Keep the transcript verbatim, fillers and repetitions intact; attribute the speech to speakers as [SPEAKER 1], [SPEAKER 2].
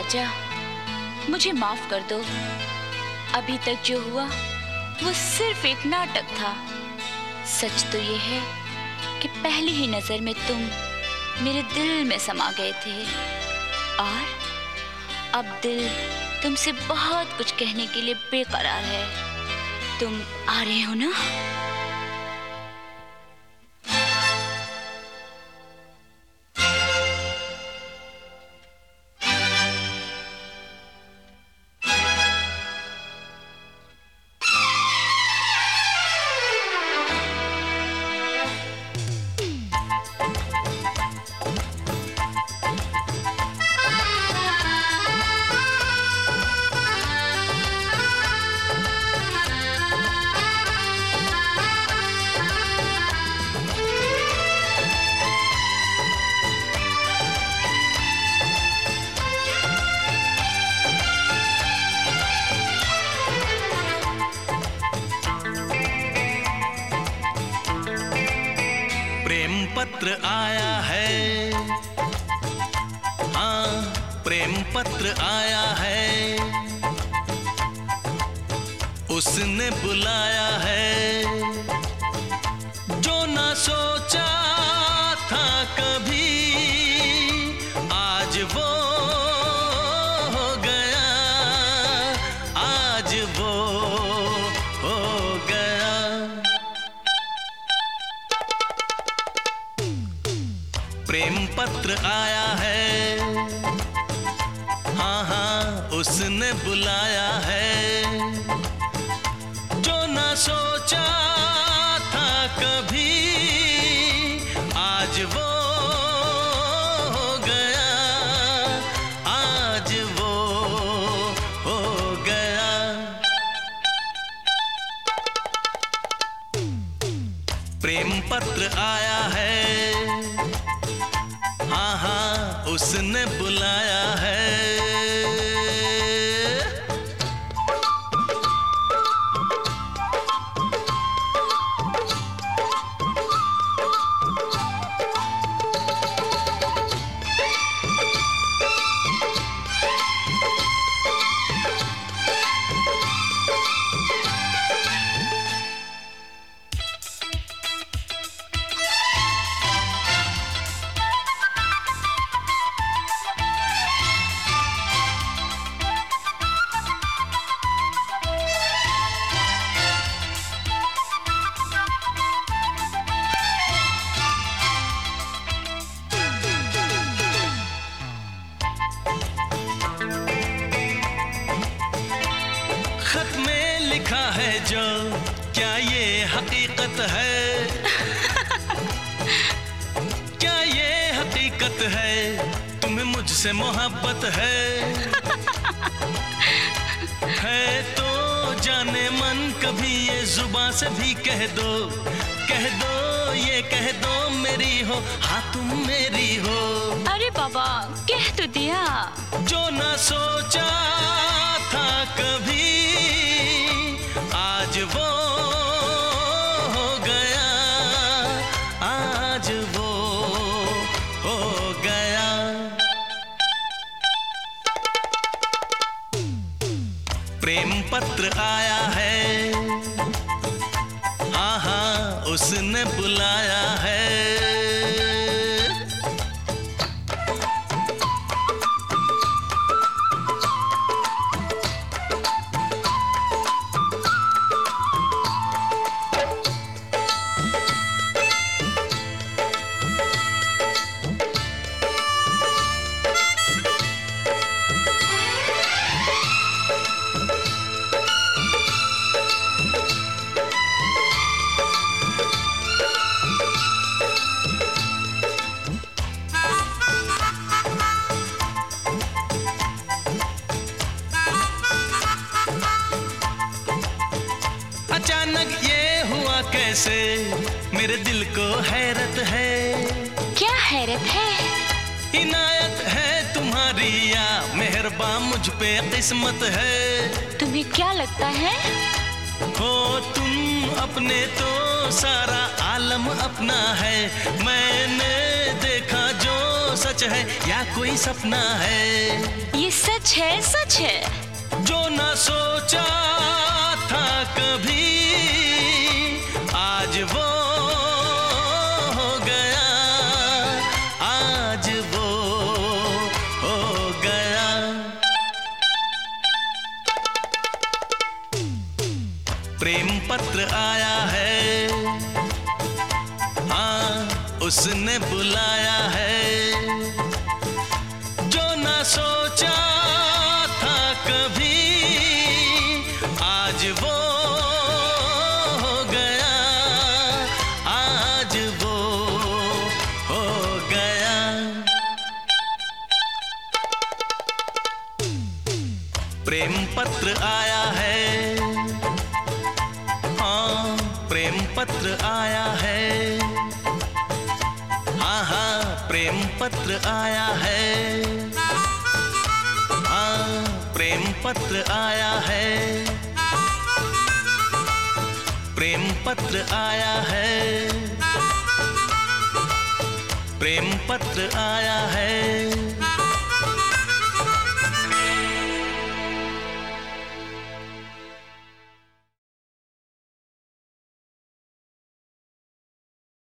[SPEAKER 1] राजा, मुझे माफ कर दो। अभी तक जो हुआ वो सिर्फ एक नाटक था। सच तो ये है कि पहली ही नजर में तुम मेरे दिल में समा गए थे और अब दिल तुमसे बहुत कुछ कहने के लिए बेकरार है। तुम आ रहे हो ना?
[SPEAKER 2] प्रेम पत्र आया है, हाँ प्रेम पत्र आया है, उसने बुलाया है जो ना सोचा था कभी, आज वो हो गया, आज वो हो गया। प्रेम पत्र आया है, हाँ हाँ उसने बुलाया है जो ना सोचा था कभी, आज वो हो गया, आज वो हो गया। प्रेम पत्र आया है, हाँ हाँ उसने बुलाया है। खत में लिखा है जो, क्या ये हकीकत है? क्या ये हकीकत है? तुम्हें मुझसे मोहब्बत है? है तो जाने मन कभी ये जुबान से भी कह दो, कह दो ये कह दो मेरी हो, हाँ तुम मेरी हो।
[SPEAKER 1] अरे बाबा कह तो दिया।
[SPEAKER 2] जो ना सोचा था कभी, आज वो हो गया, आज वो हो गया। प्रेम पत्र आया है, हाँ हाँ उसने बुलाया है। अचानक ये हुआ कैसे, मेरे दिल को हैरत है।
[SPEAKER 1] क्या हैरत है?
[SPEAKER 2] इनायत है तुम्हारी या मेहरबान मुझ पे किस्मत है।
[SPEAKER 1] तुम्हें क्या लगता है?
[SPEAKER 2] हो तुम अपने तो सारा आलम अपना है, मैंने देखा जो सच है या कोई सपना है?
[SPEAKER 1] ये सच है, सच है।
[SPEAKER 2] जो ना सोचा था कभी आज वो हो गया, आज वो हो गया। प्रेम पत्र आया है, हाँ उसने बुलाया है। जो ना सोचा था कभी आज वो हो गया, आज वो हो गया। प्रेम पत्र आया है, हाँ प्रेम पत्र आया है, हाँ हाँ प्रेम पत्र आया है, हाँ प्रेम पत्र आया है, प्रेम पत्र आया है, प्रेम पत्र आया है।